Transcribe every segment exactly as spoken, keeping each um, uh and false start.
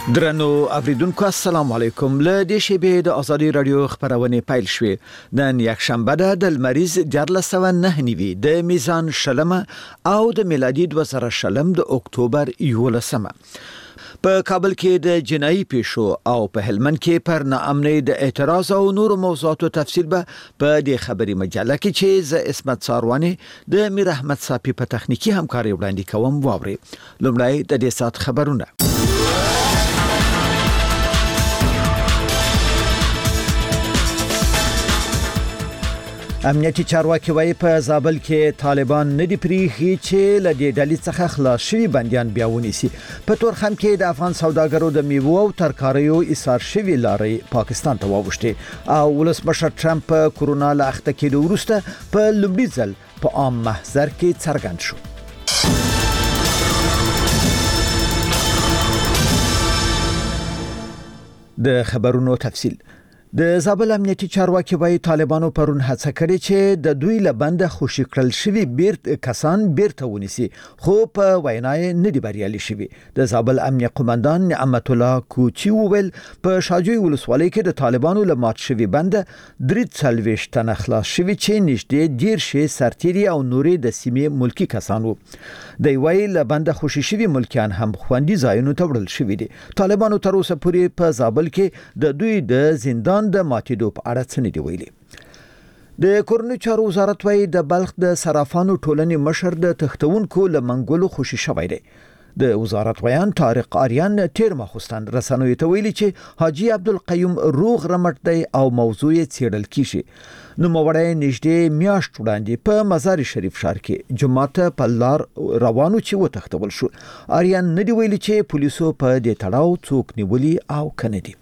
درنو اوریدونکو السلام علیکم. له دې شیبې د ازادي رادیو خبرونه پیل شوې. نن یک شنبه ده د لمریز جرلسوه نه نیوي د میزان شلمه او د میلادي دوه زره شلم د اکتوبر یولسمه. په کابل کې د جنایي پیښو او په هلمند کې پر ناامنۍ د اعتراض او نور موضوعاتو تفصیل به په دې خبري مجله کې چې ز اسمت ساروانی د میر احمد صافي په تخنیکی همکاري وړاندې کوم واوري. لومړی د دې سات خبرونه. امنیتي چارواکي وايي په زابل کې طالبان نه دی پریخي چې له دې ډلې څخه خلاص شوي بنديان بیا ونیسي. په تورخم کې د افغان سوداګرو د میوو او ترکاریو ایثار شوي لارې پاکستان ته واوښتې او ولسمشر ټرمپ په کورونا له اخته کېدو وروسته په لومړي ځل په عام محضر کې څرګند شو. د خبرونو تفصیل. د زابل امنیتي چارواکي وايي طالبانو پرون هڅه کړې چې د دوی لبند خوشی کړل شوی بیرت کسان بیرته ونیسي، خو په وینای نه دی بریالي شوی. د زابل امنیه قومندان نعمت الله کوچی وویل په شاجوی ولسوالۍ کې د طالبانو لمات شوی بند درې څلوېښت تنه خلاص شوی چې نږدې ډیر شي سرتيري او نورې د سیمې ملکی کسان وو. د وی لبند خوشی شوی ملکیان هم خوندي ځایونو ته وړل شوی دي. طالبانو تر اوسه پورې په زابل کې د دوی د زندان د ماتېدو په اړه څه نه دی ویلي. د کورنۍ چارو وزارت وايي د بلخ د صرافانو ټولنې مشر د تختونکو لمنګولو خوشي شوی دی. د وزارت ویان طارق آریان تیر ماخوستان رسنوي ته ویلي چې حاجی عبدالقیوم روغ رمټ دی او موضوع یې څېړل کیږي. نو موړی نږدې میاشت وړاندې په مزار شریف ښار کې جماعت په لار روانو چې وتښتول شو. آریان نه دی ویلي چې پولیسو په دې تړاو څوک نیولي او کنه دي.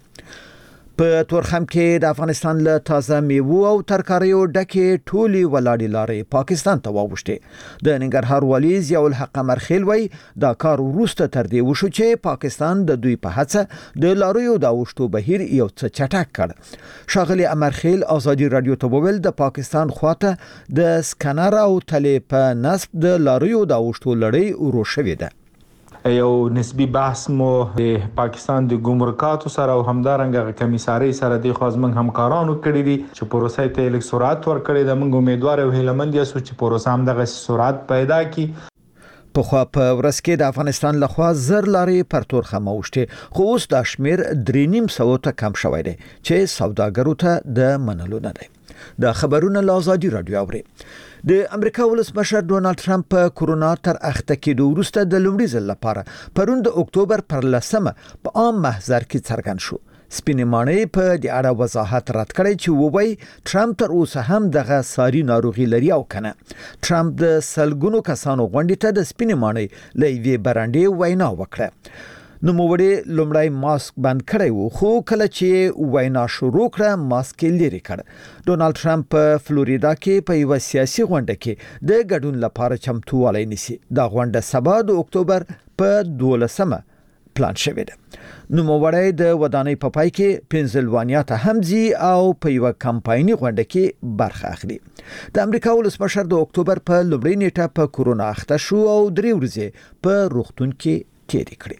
په تورخم کې د افغانستان له تازه میوو او ترکاریو ډکې ټولي ولاړې لارې پاکستان ته واوښتې. د ننګرهار والي ضیاء الحق مرخیل وایي دا کار وروسته تر دې وشو چې پاکستان د دوی په هڅه د لاریو د اوښتو بهیر یو څه چټک کړ. ښاغلي امرخیل ازادي رادیو ته وویل د پاکستان خواته د سکنر او تلې په نصب د لاریو د اوښتو لړۍ ورو شوې ده. یو نسبی بحث مو د پاکستان د ګمرکاتو سره او همدارنګه کمیساري سره د خوازمن همکارانو کړی دي چې پروسې ته لیک سرعت ورکړي. د موږ امیدوار او هیلمند یو چې پروسه هم دغه سرعت پیدا کړي. په خوا په ورځ کې د افغانستان لخوا زر لارې پر تورخم اوښتې، خو اوس د شمیر درې نیم سوه ته کم شوی دی چې سوداګرو ته د منلو نه دی. د خبرونه له ازادي رادیو اوري. د امریکا ولسمشر ډونالد ټرمپ په کورونا تر اخته کېدو وروسته د لومړي ځل لپاره پرون د اکتوبر پر لسمه په عام محضر کې څرګند شو. سپینې ماڼۍ په دې اړه وضاحت رد کړی چې ووایي ټرمپ تر اوسه هم دغه ساري ناروغي لري او کنه. ټرمپ د سلګونو کسانو غونډې ته د سپینې ماڼۍ له یوې برنډې وینا وکړه. نو موړي لومړی ماسک بند کړی وو، خو کله چې وینا شروع کړه ماسک یې لرې کړ. ډونالد ټرمپ په فلوریدا کې په یو سیاسي غونډه کې د ګډون لپاره چمتووالی نیسي. دا غونډه سبا د اکتوبر په دولسمه پلان شوې ده. نو موړی د ودانۍ په پای کې پنسلوانیا ته هم ځي او په یو کمپایني غونډه کې برخه اخلي. د امریکا ولسمشر د اکتوبر په لومړۍ نیټه په کورونا اخته شو او درې ورځې په روغتون کې تېرې کړې.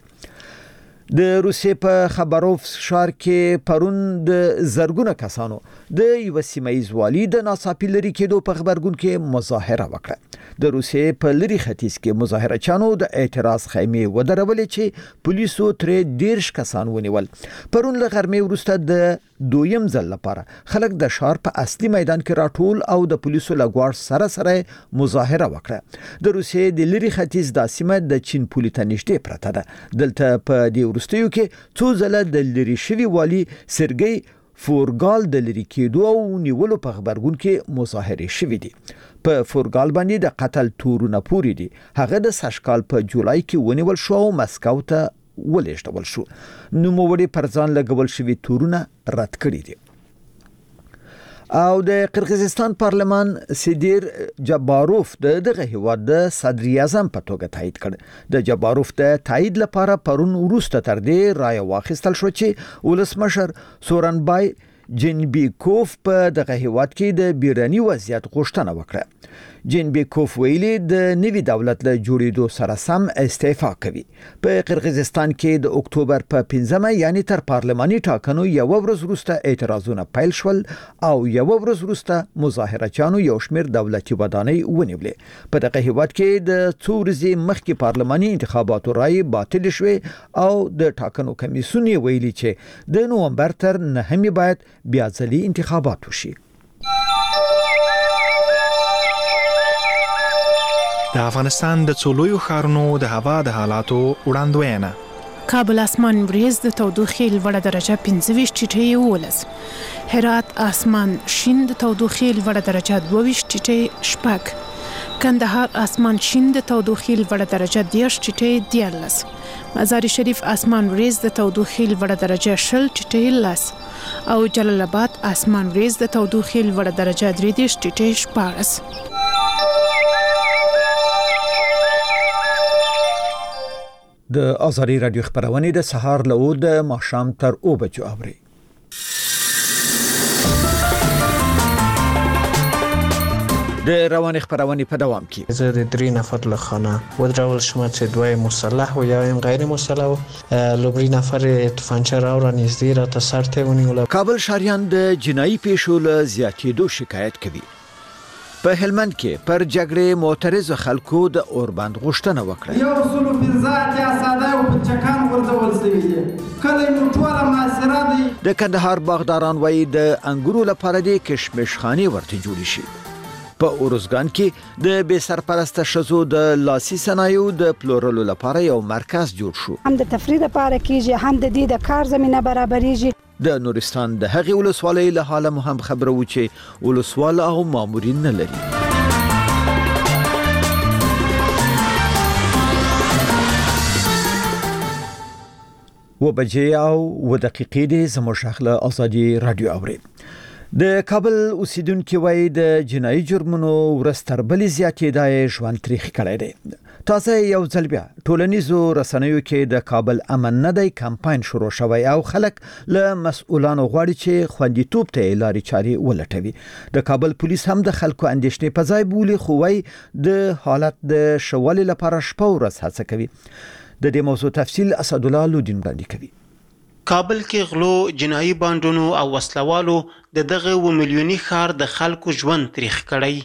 د روسیې په خبروف ښار کې پرون د زرګونه کسانو د یو سیمایي والي د ناڅاپي لري کېدو په خبرګون کې مظاهره وکړه. د روسیې په لري ختیځ کې مظاهره چانو د اعتراض خیمې ودرولې چې پولیسو ترې دیرش کسان ونیول. پرون له غرمې وروسته د دویم ځل لپاره خلک د ښار په اصلي میدان کې راټول او د پولیسو له ګواښ سره سره مظاهره وکړه. د روسیې د لري ختیځ دا سیمه د چین پولې ته نږدې پرته ده. دلته په دې وروستیو کې څو ځله د لري شوي والي سرګي فورګال د لري کېدو او نیولو په خبرګون کې مظاهرې شوې دي. په فورګال باندې د قتل تورونه پوری دي. هغه د سشکال په جولای کې ونیول شو او مسکو ته ولېږدول شو. نوموړي پر ځان لګول شوي تورونه رد کړي دي. او د قرغیزستان پارلمان سیدیر جباروف د دغه هیواد د صدر اعظم په توګه تایید کړ. د جباروف د تایید لپاره پرون وروسته تر دې رایه واخیستل شو چې ولسمشر سورنبای جنبیکوف په دغه هیواد کې د بیرني وضعیت غوښتنه وکړه. جین بیکوف ویلي د نوي دولت له جوړېدو سره سم استعفا کوي. په قرغیزستان کې د اکتوبر په پنځمه یعنی تر پارلماني ټاکنو یو ورځ وروسته اعتراضونه پیل شول او یو ورځ وروسته مظاهرچیانو یو شمېر دولتي ودانۍ ونیولې. په دغه هیواد کې د څو ورځې مخکې پارلماني انتخاباتو رایې باطل شوې او د ټاکنو کمیسیون ویلي چې د نومبر تر نهمې باید بیا ځلي انتخابات وشي. د افغانستان د څولویو ښارونو د هوا د حالاتو وړاندوینه. کابل اسمان وریځ د تودوخې لوړه درجه پنځه ویشت ټیټې یولس. هرات اسمان شین د تودوخې لوړه درجه دوه ویشت ټیټې شپږ. کندهار اسمان شین د تودوخې لوړه درجه دېرش ټیټې دیارلس. مزار شریف اسمان وریځ د تودوخې لوړه درجه شل ټیټې لس. او جلال آباد اسمان وریځ د تودوخې لوړه درجه درې دېرش ټیټې شپاړس. د آزادي رادیو خبرونه د سهار له د ماښام تر او بجو اوري. د روان خبرونه په دوام کې زه د درې نفر له خانه ودرول شم چې دوی مسلح او یو غیر مسلح و. لومړی نفر توفانچه راوړه نږدې را ته سر ته ونیول. کابل شهریان د جنایي پیښو له زیاتېدو شکایت کوي. په هلمند کې پر جګړې معترض خلکو د اوربند غوښتنه وکړه. یو رسول پنځه یا ساده او پچکان ورځول شوی دی. کله نو ټول معاصره دی. د کندهار باغداران وایي د انګورو لپاره د کشمش خاني ورته جوړ شي. په اورزګان کې د بې سرپرسته شزو د لاسي صنایعو د پلورلو لپاره یو مرکز جوړ شو. هم د تفریح لپاره کېږي هم د دې د کار زمينه برابرېږي. د نورستان د هغې ولسوالۍ له حاله مو هم خبره و چې ولسوال او مامورین نه لري. و بجې او و دقیقې دې زموږ شخله آزادي رادیو اوري. د کابل اوسیدونکو وایي د جنایي جرمونو ورستر بلې زیاتېدای ژوند تریخ کړی دی. تازه یو ځل بیا ټولنیزو رسنیو کې د کابل امن نه دی کمپاین شروع شوی او خلک له مسؤلانو غواړي چې خوندیتوب ته لارې چارې ولټوي. د کابل پولیس هم د خلکو اندېښنې په ځای بولي خو وايي د حالت د شوالي لپاره شپه ورځ هڅه کوي. د دې موضوع تفصیل اسد الله لودین وړاندې کوي. کابل کې غلو، جنایي بانډونو او وسلوالو د دغه و ملیونی ښار د خلکو ژوند تریخ کړی.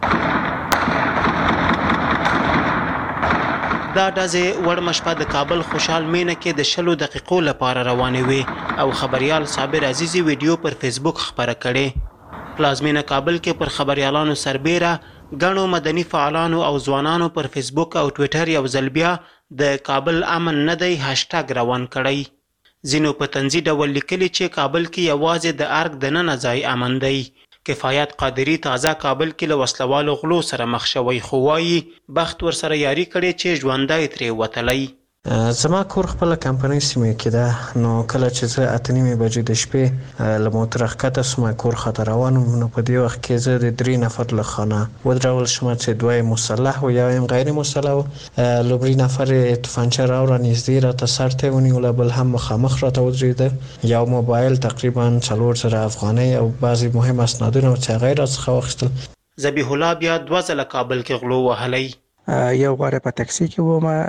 دا ډزې وړمه شپه د کابل خوشحال مینه کې د شلو دقیقو لپاره روانې وې او خبريال صابر عزیزي ویډیو پر فیسبوک خبره کړې. پلازمینه کابل کې پر خبريالانو سربېره ګڼو مدني فعالانو او ځوانانو پر فیسبوک او ټویټر یو ځل بیا د کابل امن نه دی هاشټاګ روان کړی. ځینو په طنزي ډول لیکلي چې کابل کې یوازې د ارګ دننه ځای امن دی. کفایت قادری تازه کابل کې له وسلوالو غلو سره مخ شوی خو وایي بخت ور سره یاري کړي چې ژوندی ترې وتلی. زما کور خپل کمپنۍ سیمه کې ده. نو کله چې زه اته نیمې بجې د شپې له موټر ښکته سوم کور خاطر روانم. نو په دې وخت کې زه د درې نفر له خانه ودرول شم چې دوی مسلح او یو غیر مسلح و. لومړی نفر توفانچه راوړه نږدې را ته سر ته ونیول بل هم مخامخ را ته ودرېده. یو موبایل تقریبا څلور زره افغانۍ او بعضی مهم اسنادونه چې غیر څخه واخیستل. ذبیح الله بیا دوه ځله کابل کې غلو وهلی. یو غواره په ټاکسي کې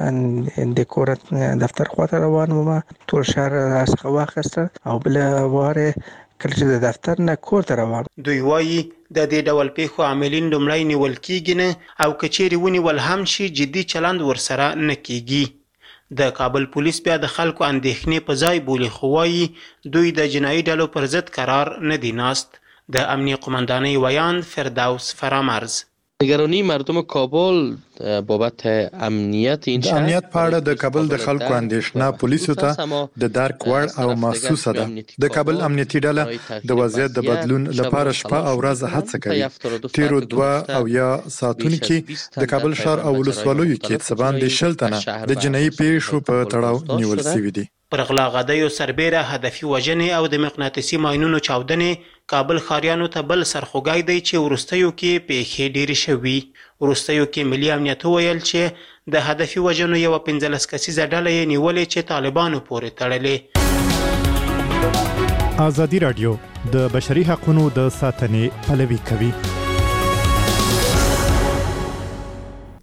وم د کور دفتر خواته روان وم ټول شهر څخه واخیسته او بل واره کله چې د دفتر نه کور ته روان. دوی وایي د دې ډول پیښو عاملین لومړی نیول کیږي نه او کچېرې ونیول هم شي جدي چلند ورسره نه کیږي. د کابل پولیس بیا د خلکو اندېښنې په ځای بولي خو وایي دوی د جنایي ډلو پر ضد قرار نه دی ناست. د امنیه قماندانۍ ویان فردوس فرامرز. نگرانی مردم کابل بابت امنیت این شهر. د امنیت په اړه د کابل د خلکو اندېښنه پولیسو ته د درک وړ او محسوسه ده. د کابل امنیتي ډله د وضعیت د بدلون لپاره شپه او ورځ هڅه کوي. تیرو دوه او یا ساعتونو کې د کابل ښار او ولسوالیو کې څه باندې شل تنه د جنایي پیښو په تړاو نیول شوي دي. پر غلا غدیو سربېره هدفي وژنې او د مقناطیسي ماینونو چاودنې کابل ښاریانو ته بل سرخوږی دی چې وروستیو کې پیښې ډېرې شوي. وروستیو کې ملي امنیت وویل چې د هدفي وژنو یوه پنځلس کسیزه ډله یې نیولې چې طالبانو پورې تړلې. ازادي راډیو د بشري حقوقو د ساتنې پلوي کوي.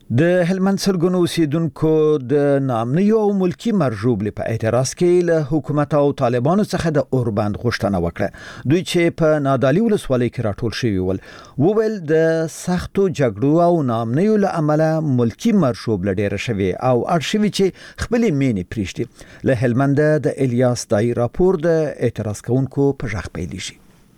د هلمند سلګونو اوسیدونکو د نامنیو او ملکی مرجوبلې په اعتراض کې له حکومت او طالبانو څخه د اوربند غوښتنه وکړه. دوی چې په نادعلي ولسوالۍ کې راټول شوي ول وویل د سختو جګړو او نامنیو له امله ملکی مرجوبله ډیره شوې او اړ شوي چې خپلې مینې پریږدي. له هلمند د الیاس دای راپور د اعتراض کوونکو په ژغ پیلېږي.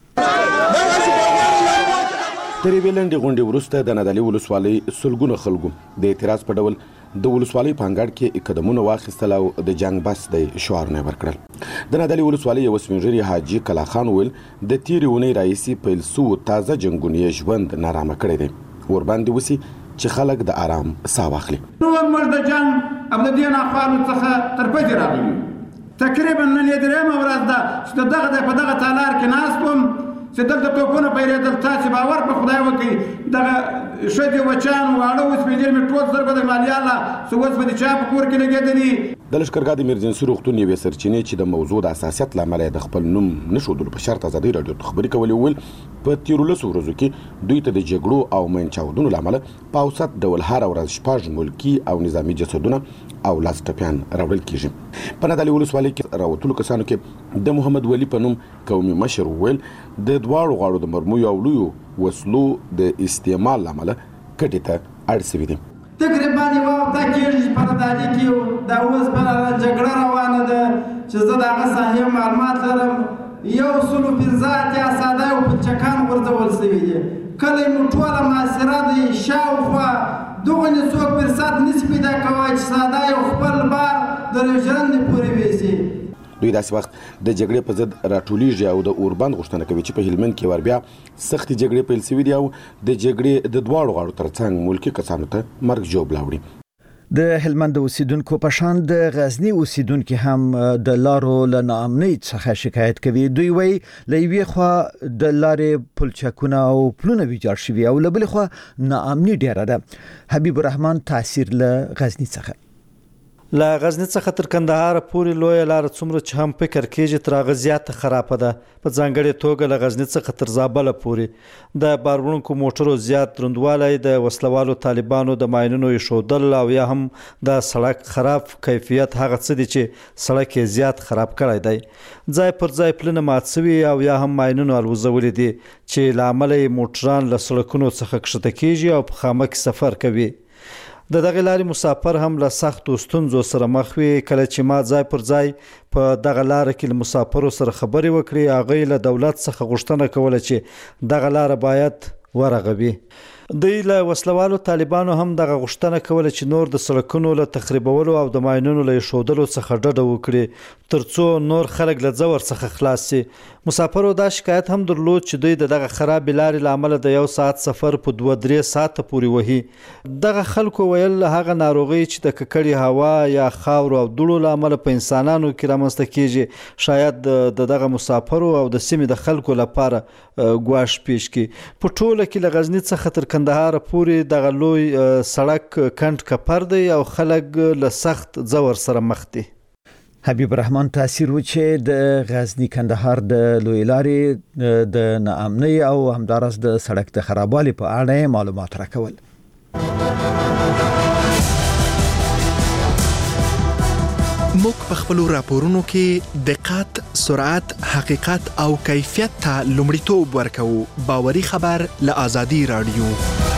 د ریبلند غونډې وروسته د نادعلي ولسوالۍ سلګونه خلکو د اعتراض په ډول د ولسوالۍ په انګړ کې قدمونه واخیستل او د جنگ بس د شعار نه ورکړل. د نادعلي ولسوالۍ یو سپینږیري حاجي کلا خان ویل د تیرې ونې راهیسې پیل سو تازه جنګونه ژوند نارامه کړی دی. ورباندې وسی چې خلک د آرام ساه واخلي. نو موږ د جنگ اب د دین اخوانو څخه تر پدې راغلي. تقریبا نن یې درېمه ورځ ده چې دغه په دغه تالار کې ناست وم چې دلته توپونه پیرېدل. تاسې باور په خدای وکړئ دغه ښځې بچیان واړه وسپېدل مې ټول سر به د مالیاله څه اوس به د چا په کور کې لګېدلي. د لښکرګاه د ایمرجنسي روغتون یوې سرچینې چې د موضوع د حساسیت له امله د خپل نوم نه ښودلو په شرط ازادي راډیو ته خبرې کولې وویل په تېرو لسو ورځو کې دوی ته د جګړو او مین چاودنو له امله په اوسط ډول هره ورځ شپږ ملکي او نظامي جسدونه او لاس ټپیان راوړل کېږي. په نادعلي ولسوالۍ کې راوتلو کسانو کې د محمد ولی په نوم قومي مشر وویل د دواړو غاړو د مرمیو او لویو وسلو د استعمال له امله کټې ته اړ شوي دي. تقریبا یوه هفته کېږي چې په نادعلي کې دا اوس په جګړه روانه ده چې زه د هغه ساحې معلومات لرم. یو سلو پنځه اتیا ساده او پلچکان غورځول شوي دي. کله مو ټوله محاصره دی شاوخوا دغه څوک فرصت نشي پیدا کولی چې ساده یو خپل بار د ژرندې پورې ویسي. دوی داسې وخت د جګړې په ضد راټولیږي او د اوربند غوښتنه کوي چې په هلمند کې ور بیا سختې جګړې پیل شوي دي او د جګړې د دواړو غاړو ترڅنګ ملکي کسانو ته مرګ ژوبله وړي. د هلمند اوسیدونکو په شان د غزنی اوسیدونکو هم د لارو له ناامنۍ څخه شکایت کوي. دوی وایي له یوې خوا د لارې پلچکونه او پلونه ویجاړ شوي او له بلې خوا ناامني ډیره ده. حبیب الرحمن تاثیر له غزنی څخه له غزنی څخه تر کندهار پورې لویه لار څومره چې هم فکر کېږي تر هغه زیاته خرابه ده. په ځانګړې توګه له غزنی څخه تر زابل پورې د باروړونکو موټرو زیات دروندوالی د وسلوالو طالبانو د ماینونو ایښودل او یا هم د سړک خراب کیفیت هغه څه دي چې سړک یې زیات خراب کړی دی. ځای پر ځای پلونه مات شوي او یا هم ماینونو الوزولي دي چې له امله یې موټران له سړکونو څخه کښته کېږي او په خامه کې سفر کوي. د دغه لارې مسافر هم له سختو ستونزو سره مخ وي. کله چې ما ځای پر ځای په دغه لاره کې له مسافرو سره خبرې وکړې هغوی له دولت څخه غوښتنه کوله چې دغه لاره باید ورغوي. دوی له وسلوالو طالبانو هم دغه غوښتنه کوله چې نور د سړکونو له تخریبولو او د ماینونو له ایښودلو څخه ډډه وکړي ترڅو نور خلک له ځور څخه خلاص شي. مسافرو دا شکایت هم درلود چې دوی د دغه خرابې لارې له امله د یو ساعت سفر په دوه درې ساعته پورې وهي. دغه خلکو ویل هغه ناروغۍ چې د ککړې هوا یا خاورو او دوړو له امله په انسانانو کې رامنځته کېږي شاید د دغه مسافرو او د سیمې د خلکو لپاره ګواښ پیښ کړي. په ټوله کې له غزني څخه تر کندهار پورې دغه لوی سړک کند کپر دی او خلک له سخت ځور سره مخ دي. حبیب الرحمن تاثیر و چې د غزنی کندهار د لوی لارې د ناامنۍ او همدارس د سړک د خرابوالي په اړه معلومات راکول. موږ په خپلو راپورونو کې دقت، سرعت، حقیقت او کیفیت ته لومړیتوب ورکوو. باوري خبر له آزادي راډیو.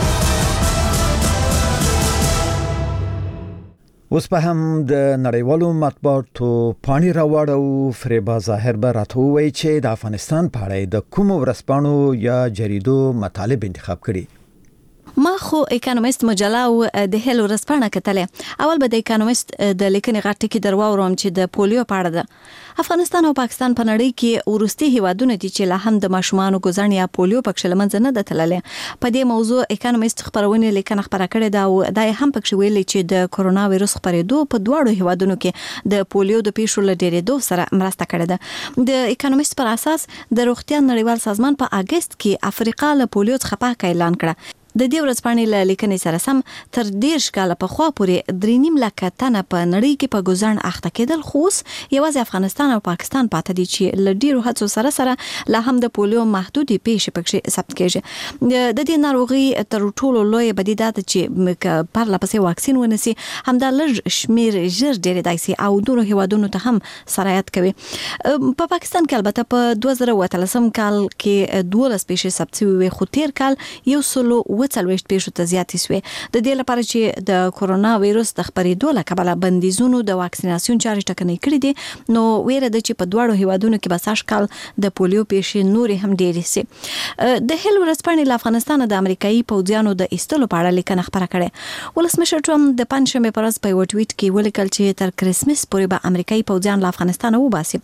اوس په هم د نړیوالو مطبوعاتو پاڼې راوړو. فریبا ظاهر به راته ووایي چې د افغانستان په اړه د کومو ورځپاڼو یا جریدو مطالب انتخاب کړي. ما خو اکونومیست مجله او د هیل ورځپاڼه کتلې. اول به د اکونومیست د لیکنې غټ ټکی درواورم چې د پولیو په اړه ده. افغانستان او پاکستان په نړۍ کې ورستي هیوادونه دي چې لا هم د ماشومان ګذرن یا پولیو پکښ لمنځه نه ده تللې. په دې موضوع اکونومیست خبرونه لیکنه خبره کړې ده او دا هم پکښ ویلي چې د کورونا وایرس خپرېدو په دواړو هیوادونو کې د پولیو د پیښو له ډېرېدو سره مرسته کړې ده. د اکونومیست پر اساس د روغتیا نړیوال سازمان په اگست کې افریقا له پولیو څخه پاک اعلان کړه. د دې ورځپاڼې له لیکنې سره سم تر ډېر کال په خوا پورې درې نیم لک تنه په نړۍ کې په ګزن اخته کېدل، خو یوازې افغانستان او پاکستان پاتې دي چې ل ډیرو هڅو سره سره لا هم د پولیو محدودي پیښې پکې ثبت کېږي. د دې ناروغي تر ټولو لوی بدیده ده چې پر لپسې واکسین ونسي همدا لږ شمیر ژر ډېر دایسي او نورو هیوادونو ته هم سرایت کوي. په پاکستان کې البته په دوه زره او اتلسم کال کې دولس پیښې ثبت شوې، خو تیر کال یو سلو وڅلوېښت پیښو ته زیاتې شوې. د دې لپاره چې د کورونا وایروس د خپرېدو له کبله بندیزونو د واکسیناسیون چارې ټکنۍ کړې دي، نو ویره ده چې په دواړو هیوادونو کې به سږ کال د پولیو پیښې نورې هم ډېرې سي. د هیل ورځپاڼې له افغانستان د امریکایي پوځیانو د ایستلو په اړه لیکنه خپره کړې. ولسمشر ټرمپ د پنځشنبې په ورځ په یو ټویټ کې ولیکل چې تر کرسمس پورې به امریکایي پوځیان له افغانستان وباسي.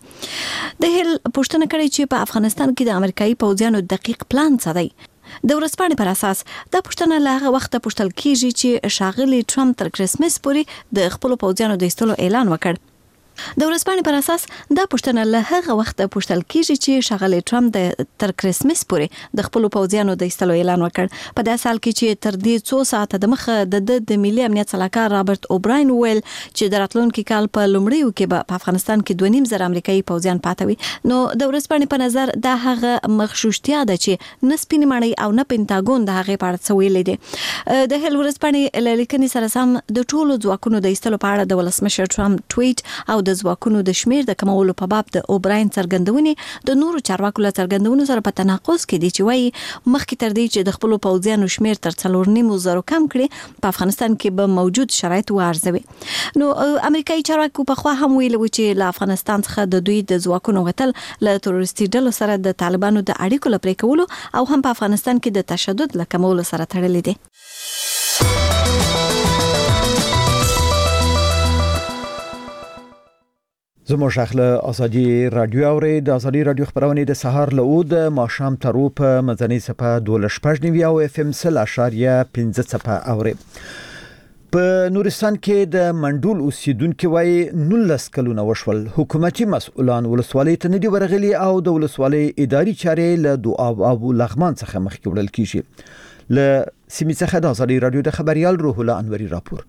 د هیل پوښتنه کړې چې په افغانستان کې د امریکایي پوځیانو دقیق پلان څه دی. د ورځپاڼې پر اساس دا پوښتنه له هغه وخته پوښتل کیږي چې ښاغلي ټرمپ تر کرسمس پورې د خپل پوځیانو د ایستلو اعلان وکړ. د ورځپاڼې پر اساس دا پوښتنه له هغه وخته پوښتل کیږي چې ښاغلي ټرمپ د تر کرسمس پورې د خپل پوځیانو د ایستلو اعلان وکړ. په داسې حال کې چې تر دې څو ساعته د مخه د د ملي امنیت سلاکار رابرټ اوبراین ویل چې د راتلونکي کال په لومړیو کې به په افغانستان کې دوه نیم زره امریکایي پوځیان پاتې وي. نو د ورځپاڼې په نظر دا هغه مغشوشتیا ده چې نه سپینې ماڼۍ او نه پینټاګون د هغې په اړه څه ویلي دي. د هیل ورځپاڼې له لیکنې سره سم د ټولو ځواکونو د ایستلو په اړه د ولسمشر ټرمپ ټویټ او د ځواکونو د شمیر د کمولو په باب د اوبراین څرګندونې د نورو چارواکو له څرګندونو سره په تناقض کې دي چې وایي مخکې تر دې چې د خپلو پوځیانو شمیر تر څلور نیمو زرو کم کړي په افغانستان کې به موجود شرایط وارزوي. نو امریکایي چارواکو په خوا هم ویلي و چې له افغانستان څخه د دوی د ځواکونو وتل له تروریستي ډلو سره د طالبانو د اړیکو له پرې کولو او هم په افغانستان کې د تشدد له کمولو سره تړلي دي. زموږ اخله ازادي رادیو اوري د ازادي رادیو خبرونه د سهار له د ماښام تر په مدني صفه دولس پنځه نیو او اف ام سل اشاریه پنځه صفه اوري. په نورستان کې د منډول اوسیدونکو وای نولس کلونه وشول حکومتي مسؤلان ولسوالۍ ته ندي ورغلي او د ولسوالۍ اداري چارې له دوه او لغمان څخه مخکې وړل کیږي. له سیمې څخه د ازادي رادیو د خبريال روح الله انوري راپور.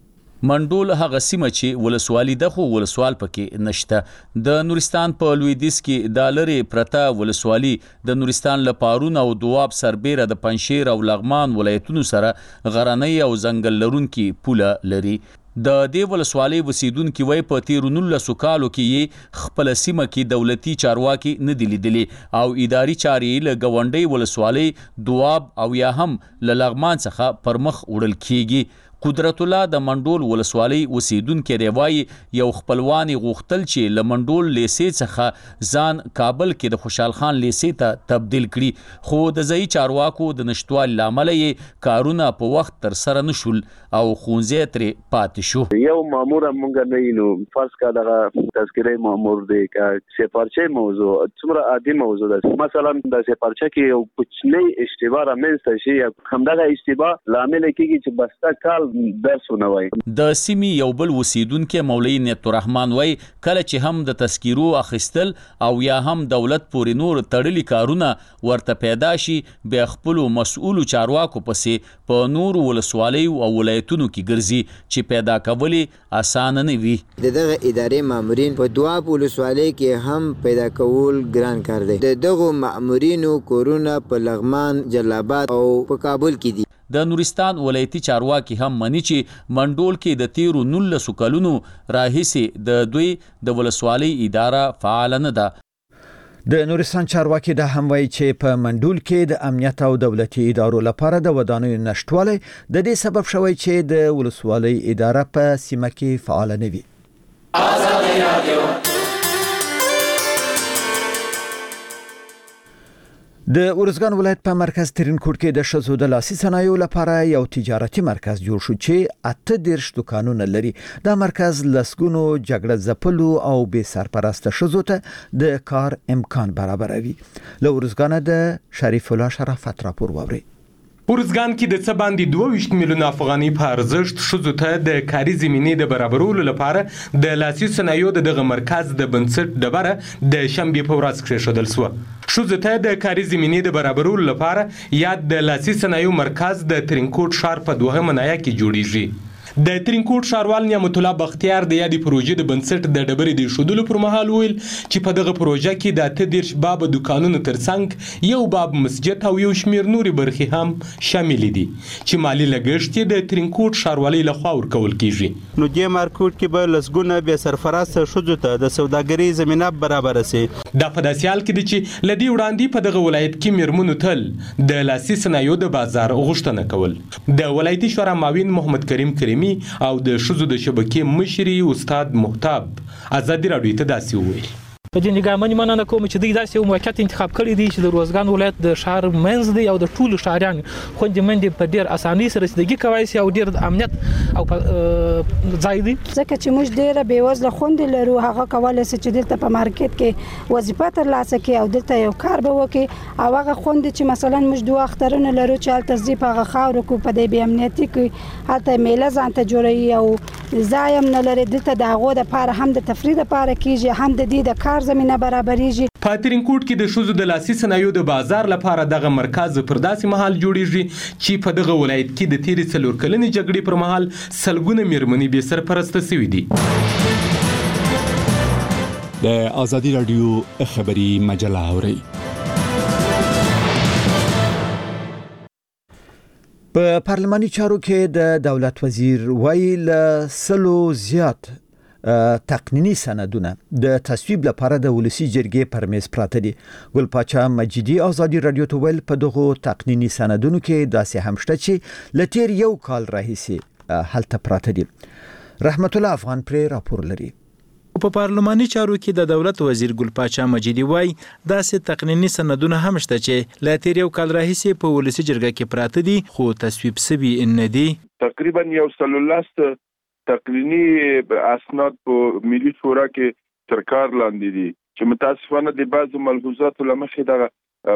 منډول هغه سیمه چې ولسوالي د خو ولسوال پکې نشته. د نورستان په لویدیځ کې د لری پرتا ولسوالي د نورستان لپارون او دواب سربېره د پنشیر او لغمان ولایتونو سره غرنۍ او ځنګل لرونکي پوله لري. د دې ولسوالۍ وسیدونکو وای په تیر نولس کالو کې خپل سیمه کې دولتي چارواکي نه دي لیدلي او اداري چارې له غونډۍ ولسوالۍ دواب او یا هم له لغمان څخه پر مخ وړل کیږي. قدرت الله د منډول ولسوالۍ اوسیدونکو دی وای یو خپلوانی غوښتل چې له منډول لیسې څخه ځان کابل کې د خوشحال خان لیسې ته تبدیل کړي، خو د ځای چارواکو د نشټوال لامل یې کارونه په وخت تر سره نشول او خونځې ترې پاتې شو. یو مامور مونږ نه یلو فرض کا دغه تذکره مامور دی کا سپارچه موضوع څومره عادي موضوع ده. مثلا د سپارچه کې یو کوچنی اشتباه رامنځته شي همدغه اشتباه لامل کېږي چې بسته کال درسونه وای. د سیمې یو بل وسیدونکو مولوی نعمت الرحمن وای کله چې هم د تذکیرو اخیستل او یا هم دولت پورې نور تړلي کارونه ورته پیدا شي به خپل مسؤل چارواکو پسې په نور ولسوالۍ او ولایتونو کې ګرځي چې پیدا کولی اسانه نه وي. دغه ادارې مامورین په دواب ولسوالۍ کې هم پیدا کول ګران کار دی. دغه مامورینو کورونه په لغمان، جلال او په کابل کې دي. د نورستان ولایتي چارواکي هم مني چې منډول کې د تیرو نولس کلونو راهیسې د دوی د ولسوالۍ اداره فعال نه ده. د نورستان چارواکي دا هم وایي چې په منډول کې د امنیت او دولتي ادارو لپاره د ودانیو نشټوالی د دې سبب شوی چې د ولسوالۍ اداره په سیمه کې فعال نه وي. ازادي رادیو د ورزګان ولایت په مرکز ترینکوټ کې د شزو د لاسي صنایعو لپاره یو تجارتي مرکز جوړ شو چې اته دیرش دکانونه لري. دا مرکز لسګونو جګړه ځپلو او بې سرپرسته شزو ته د کار امکان برابروي. له ورزګانه د شریف الله شرافت راپور ووري. ورزګان کې د څه باندې دوه ویشت میلیونه افغانۍ په ارزښت ښځو ته د کاري زمینې د برابرولو لپاره د لاسي صنایعو د دغه مرکز د بنسټ ډبره د شنبې په ورځ کېښودل شوه. ښځو ته د کاري زمینې د برابرولو لپاره یا د لاسي صنایعو مرکز د ترینکوټ ښار په دوهمه ناحیه کې جوړیږي. د ترینکوټ ښاروال نعمت الله بختیار د یادې پروژې د بنسټ د ډبرې د ایښودلو پر مهال ویل چې په دغه پروژه کې د اته دېرش بابه دوکانونو ترڅنګ یو باب مسجد او یو شمېر نورې برخې هم شاملې دي چې مالي لګښت یې د ترینکوټ ښاروالۍ لخوا ورکول کیږي. نو دې مارکوټ کې به لسګونه بې سرفراسته ښځو ته د سوداګرۍ زمینه برابره سي. دا په داسې حال کې دی چې له دې وړاندې په دغه ولایت کې میرمنو تل د لاسي صنایعو د بازار غوښتنه کول. د ولایتي شورا معاون محمد کریم کریمي او د ښځو د شبکې مشري استاد محتاب ازادي راډیو ته داسې وویل. په دې نګامنې مننه کوم چې دوی داسې یو موقعیت انتخاب کړی دی چې د روزګان ولایت د ښار منځ دی او د ټولو ښاریانو خوندې منډې په ډېر اسانۍ سره رسیدګي کولی شي او ډېر د امنیت او ځای دی. ځکه چې موږ ډېره بېوزله خوندې لرو هغه کولی شي چې دلته په مارکیټ کې وظیفه ترلاسه کړي او دلته یو کار به وکړي او هغه خوندې چې مثلا موږ دوه اخترونه لرو چې هلته ځي په هغه خاورو کې په دې بې امنیتي کې هلته میله ځان ته جوړوي او ځای هم نه لري. دلته د هغو دپاره هم د تفریح دپاره کېږي هم د دې د کار زمینه برابرېږي. په ترینکوټ کې د ښځو د لاسي صنایعو د بازار لپاره دغه مرکز پر داسې مهال جوړیږي چې په دغه ولایت کې د تیرې څلور کلنې جګړې پر مهال سلګونه میرمنې بې سرپرسته شوي دي. د ازادي راډیو خبري مجله اورئ. په پارلماني چارو کې د دولت وزیر وایي له سلو زیات تقنینی سندونه د تصویب لپاره د ولسی جرګې پر میز پراته دي. ګل پاچا مجیدی ازادي رادیو ته ویل په دغه تقنینی سندونو کې داسې هم شته چې لتیر یو کال راهیسي هلته پراته دي. رحمت الله افغان پر راپور لري. په پارلماني چارو کې د دولت وزیر ګل پاچا مجیدی وای داسې تقنینی سندونه هم شته چې لتیر یو کال راهیسي په ولسی جرګه کې پراته دي خو تصویب سوي نه دي. تقریبا یو سلولاست تقنینی اسناد په ملي شورا کې تر کار لاندې دي چې متاسفانه د بعضو ملحوظاتو له مخې دغه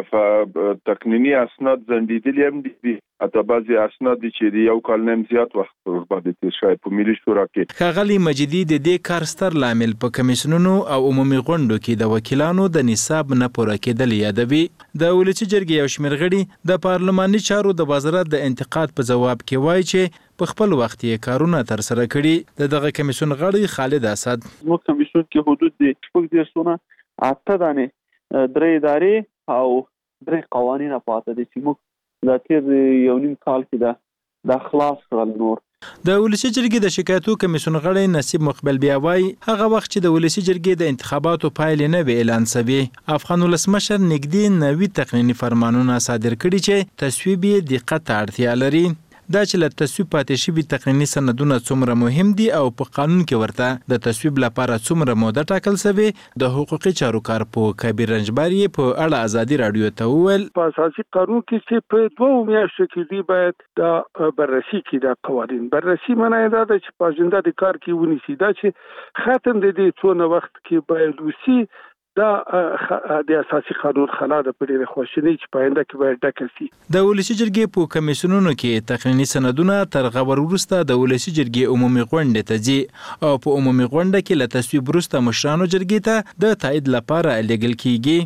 تقنینی اسناد زندیدلي هم دي اته بعضي اسناد چې یو کال نه زیات وخت باندې تیر شوی په ملي شورا کې. ښاغلي مجیدي د دې کار ستر لامل په کمیسیونونو او عمومي غونډو کې د وکیلانو د نصاب نه پوره کېدل یادوي. د ولسی جرګې یو شمېر غړي د پارلماني چارو د وزارت د انتقاد په ځواب کې وایي چې په خپل وخت یې کارونه تر سره کړي. د دغه کمیسیون غړي خالد اسد مو کمیسیون کې حدود د شپږ دیرشونه اته دانې درې ادارې او درې قوانین پاتې دي چې موږ د تیر یو نیم کال کې د د خلاص کړل. نور د ولسی جرګې د شکایتو کمیسیون غړی نصیب مقبل بیا وایي هغه وخت چې د ولسی جرګې د انتخاباتو پایلې نه وی اعلان شوي افغان ولسمشر نږدې نوي تقنینی فرمانونه صادر کړي چې تصویب یې دقت ته اړتیا لري. دا چې له تصویب پاتې شوي تقنیني سندونه څومره مهم دي او په قانون کې ورته د تصویب لپاره څومره موده ټاکل شوې د حقوقي چارو کارپوه کبیر رنجباری په اړه ازادي راډیو ته وویل په اساسي قانون کې چې په دوه میاشتو کې دی باید د بررسي کې د قوانین بررسي معنی دا ده چې په اجنډا د کار کې ونیسي دا چې ختم د دې څونه وخت کې باید وسی دا د اساسي قانون خلا د پرې خوشنۍ چې پاینده کې باید ډکه شي. د ولسی جرګې په کمیسیونونو کې تقنیني سندونه تر غور وروسته د ولسی جرګې عمومي غونډه ته ځي او په عمومي غونډه کې له تصویب وروسته مشرانو جرګې ته د تایید لپاره لیږل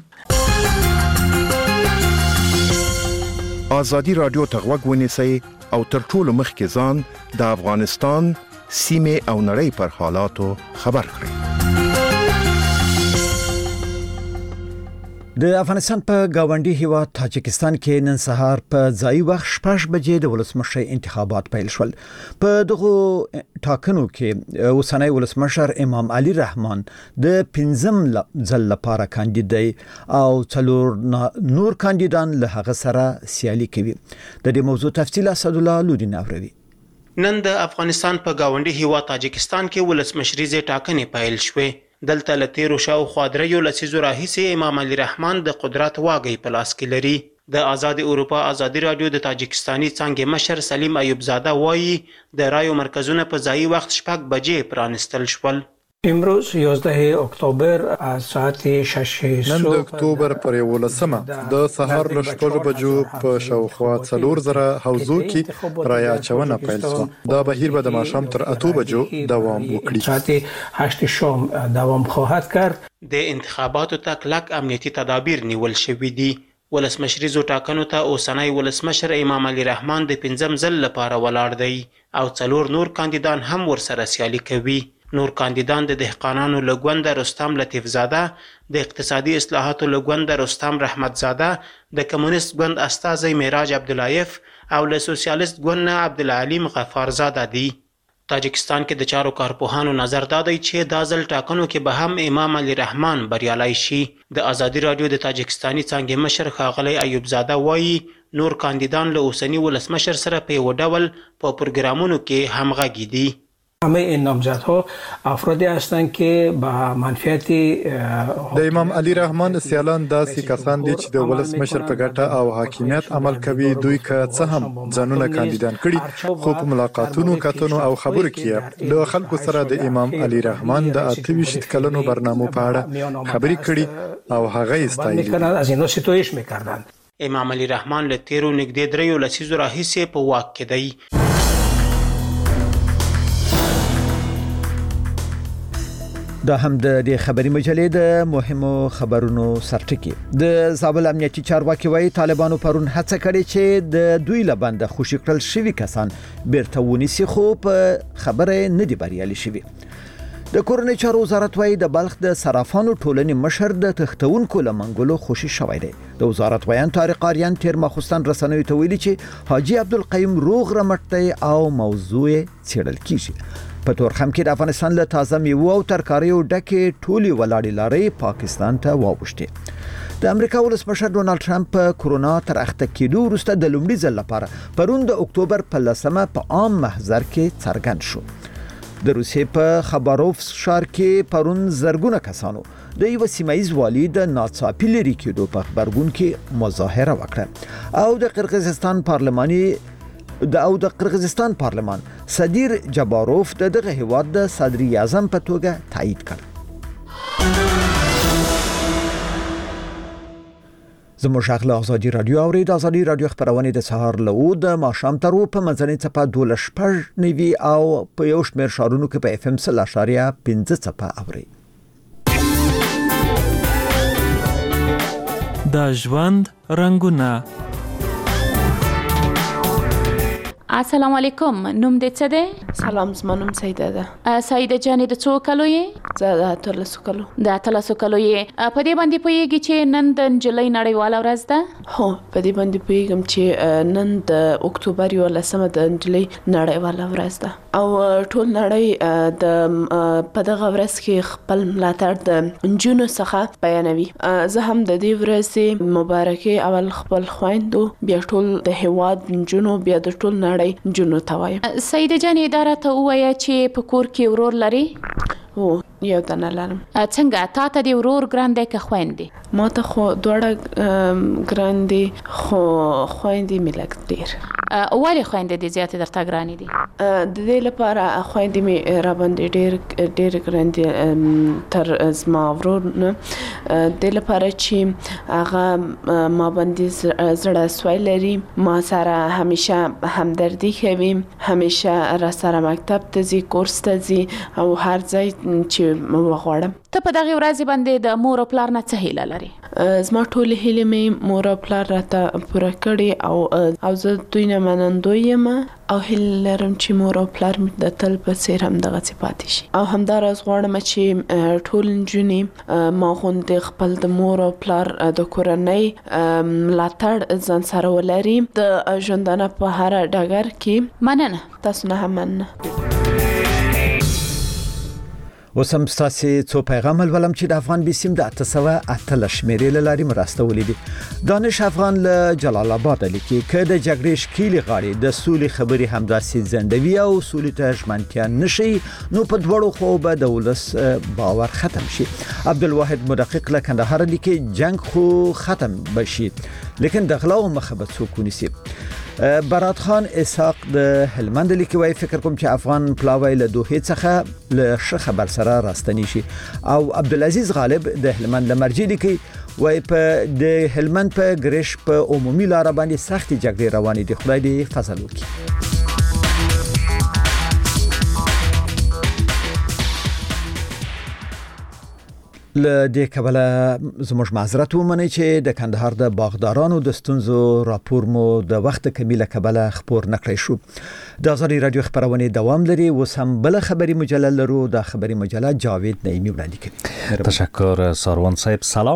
کیږي. ازادي راډیو ته غوږ ونیسئ او تر ټولو مخکې ځان د افغانستان سیمه او نړۍ پر حالاتو خبر کړئ. د افغانستان په گاونډي هیواد تاجکستان کې نن سهار په ځای وخت شپږ بجې د ولسمشر انتخابات پیل شول. په دغه ټاکنو کې اوسنۍ ولسمشر امام علي رحمان د پنځم ځل لپاره کاندید او څلور نور کاندیدان له هغه سره سیالي کوي. د دې موضوع تفصیل اسد الله لودین اوروي. نن د افغانستان په گاونډي هیواد تاجکستان کې ولسمشریزه ټاکنې پیل شوې. دلته له تیرو شاوخوا دریو لسیزو راهیسې امام علي رحمان د قدرت واګی په لاس کې لري. د آزاد اروپا ازادي رادیو د تاجکستاني څانګې مشر سلیم ایوب زاده وایي د رایو مرکزونه په ځای وخت شپږ بجې پرانستل شول. امروز یازده اکتبر از ساعت شش نن د اکتوبر پر یولسمه د سهار له شپږ بجو په شاوخوا څلور زره حوزو کې رایه اچونه پیل شوه. دا بهیر به د ماښام تر اتو بجو دوام وکړي. ساعت هشت شام دوام خواهد کرد. د انتخاباتو ته کلک امنیتي تدابیر نیول شوي دي. ولسمشریزو ټاکنو ته اوسنی ولسمشر امام علي رحمان د پنځم ځل لپاره ولاړ دی او څلور نور کاندیدان هم ورسره سیالي کوي. نور کاندیدان د دهقانانو له ګونده رستم لطیف زاده، د اقتصادي اصلاحاتو له ګونده رستم رحمت زاده، د کمونیست ګوند استازی معراج عبداللایف او له سوسیالیست ګوند نه عبدالعلیم غفار زاده دي. تاجکستان کې د چارو کارپوهانو نظر دا دی چې دا ځل ټاکنو کې به هم امام علي رحمان بریالی شي. د ازادي راډیو د تاجکستاني څانګې مشر ښاغلی ایوب زاده وایي نور کاندیدان له اوسني ولسمشر سره په یوه ډول په پروګرامونو کې همغږي دي. همه این نامزدها افرادی هستند که با منفعت د امام علي رحمان سیالان داسې کسان دي چې د ولسمشر په ګټه او حاکمیت عمل کوي. دوی که څه هم ځانونه کاندیدان کړي خو په ملاقاتونو کتنو او خبرو کې له خلکو سره د امام علي رحمان د اته ویشت کلنو برنامو په اړه خبرې کړي او هغه یې ستایلي. از اینا ستایش میکردند. امام علي رحمان له تیرو نږدې دریو لسیزو راهیسې په واک کې دی. دا هم د دې خبري مجلې د مهمو خبرونو سرټکی. د زابل امنیتي چارواکي وایي طالبانو پرون هڅه کړې چې د دوی لبند خوشی کړل شوی کسان بیرته ونیسي خو په خبره نه دی بریالي شوی. د کورنۍ چارو وزارت وایي د بلخ د صرافانو ټولنې مشر د تختونکو لمنګلو خوشی شوی دی. د وزارت ویان طارق آریان تیر مخستان رسنوي ته ویلي چې حاجی عبدالقیوم روغ رمټ دی او موضوع څېړل کیږي. په تورخم کې د افغانستان له تازه میوه او ترکاریو ډکې ټولي ولاړې لارې پاکستان ته واوښتې. د امریکا ولسمشر ډونالد ټرمپ په کرونا تر اخته کېدو وروسته د لومړي ځل لپاره پرون د اکتوبر په لسمه په عام محضر کې څرګند شو. د روسیې په خباروف ښار کې پرون زرګونه کسانو د یو سیمایز والي د ناڅاپي لري کېدو په خبرګون کې مظاهره وکړه او د قرغیزستان پارلماني د او د قرغیزستان پارلمان صدیر جباروف د دغه هیواد د صدر اعظم په توګه تایید کړ. زموږ غږ ازادي رادیو او د ازادي رادیو خبرونه د سهار له او د ماښام تر په منځنۍ څپه دوه شپږ نیوي او په یو شمېر شهرونو کې په اف ام سل اشاریه پنځه څپه اوري. د ژوند رنگونه. السلام علیکم. نوم دې څه دی؟ سلام، زما نوم سیده ده. سیده جانې د څو کلو یې؟ زه د اتلسو کلو. د اتلسو کلو یې. په دې باندې پوهیږي چې نن د نجلۍ نړیواله ورځ ده؟ هو، په دې باندې پوهیږم چې نن د اکتوبر یولسمه د نجلۍ نړیواله ورځ ده او ټول نړۍ د په دغه ورځ کې خپل ملاتړ د نجونو څخه بیانوي. زه هم د دې ورځې مبارکي اول خپل خویندو، بیا ټول د هیواد نجونو، بیا د ټول نړۍ جنو توایم. سیده جان اداره ته وایا چې په کور کې ورور لري؟ او یو دنه لرم. څنګه تا ته دی ورور ګران دی که خويندې؟ ما ته خو دوړه ګران دي خو خويندې مې لږ ډیر. ولې خويندې دي زیات درته ګران دي؟ د دې لپاره خويندې مې را باندې ډیر ډیر ګران دي تر زما ورور نه. د دې لپاره چې هغه ما باندې زړه سوی لري، ما سره همیشه همدردی کوي، همیشه را سره مکتب ته ځي، کورس ته ځي او هر ځای چې وغواړم. ته په دغه ورځ باندې د مور او پلار نه څه هیله لري؟ زما ټول هیله مې مور او پلار راته پوره کړي او او زه دوی نه منندوی یم او هیله لرم چې مور او پلار مې د تل په څیر هم دغه پاتې شي او همداراز غواړم چې ټول نجونې ما غوندې خپل د مور او پلار د کورنۍ ملاتړ ځان سره ولري د ژوندانه په هر ډګر کې. مننه. تاسو نه هم مننه. وسم ستاسي څو پیغام ولوم چې د افغان بیسیم د اته سوه اته شمیرې لاري مرسته ولیدي. دانش افغان له جلال آباد لیکي چې د جګړې شکیل غاړي د سولې خبري همداسې زندوي او سولې ته ژمنتیا نشي نو په دوړو خو به د ولس باور ختم شي. عبدالواحد مدقق له کندهار لیکي جنگ خو ختم بشي لیکن د غلا او مخبت څوک ونیسي. برات خان اسحاق د هلمند لیکي وای فکر کوم چې افغان پلاوی له دوه څخه له ښه خبر سره راستنی شي او عبدالعزيز غالب د هلمند لمرجي لیکي وای په د هلمند په ګریش په عمومي لار باندې سختي جګړې روانې دي خدای دې فضل وکړي. له دې کبله زموږ معذرت ومنئ چې د کندهار د باغدارانو د ستونزو راپور مو د وخت کمیله کبله خبر نکړی شو. د ازادي رادیو خبرونه دوام لري و سم بل خبري مجله لرو د خبري مجله جاوید نعیمی وړاندې کوي. تشکر ساروان صاحب. سلام.